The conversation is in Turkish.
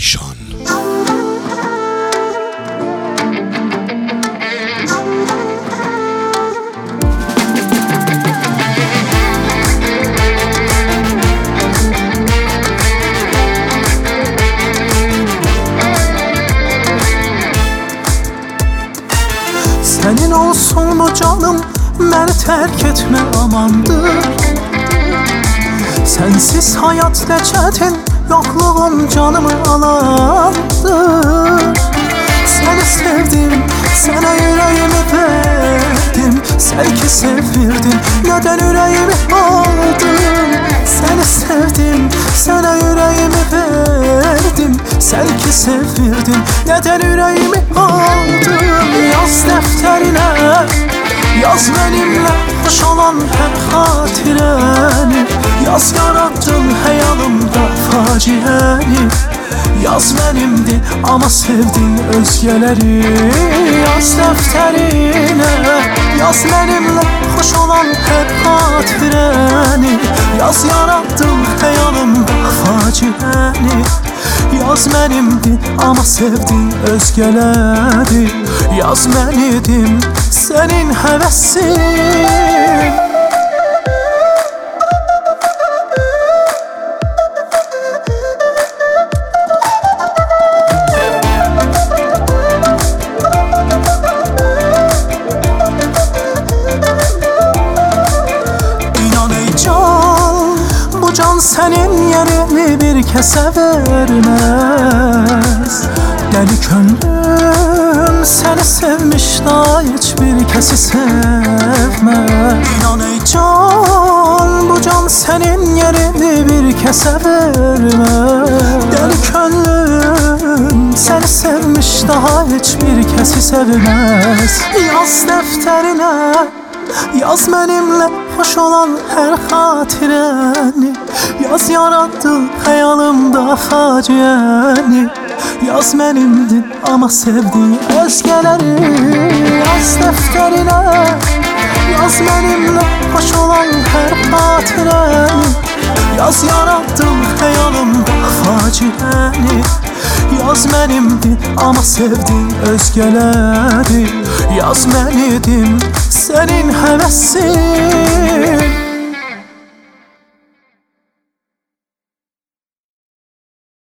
Eyşan. Senin olsun o canım, beni terk etme amandır. Sensiz hayat ne çetin, yokluğun canımı alandır. Seni sevdim, sana yüreğimi verdim. Sen ki sevirdin, neden yüreğimi aldın? Seni sevdim, sana yüreğimi verdim. Sen ki sevirdin, neden yüreğimi aldın? Yaz defterine, yaz benimle hoş olan her hatireni. Yaz yarattın hayalımda facieni. Yaz benimdi ama sevdin özgeleri. Yaz defterine, yaz benimle hoş olan her hatireni. Yaz yarattın hayalımda facieni. Yaz benimdi ama sevdin özgeleri. Yaz ben idim senin hevesin. İnan ey can, bu can senin yerini bir kese vermez. Deli gönlüm seni sevmiş daha hiçbir kesi sevmez. İnan ey can, bu can senin yerini bir kese vermez. Deli gönlüm seni sevmiş daha hiçbir kesi sevmez. Yaz defterine, yaz benimle hoş olan her hatireni. Yaz yarattı hayalımda facieni. Yaz benimdin ama sevdiğin özgeleri. Yaz defterine, yaz benimle hoş olan her hatireni. Yaz yarattım hayalımda facieni. Yaz benimdin ama sevdiğin özgeleri. Yaz ben idim senin hevesin.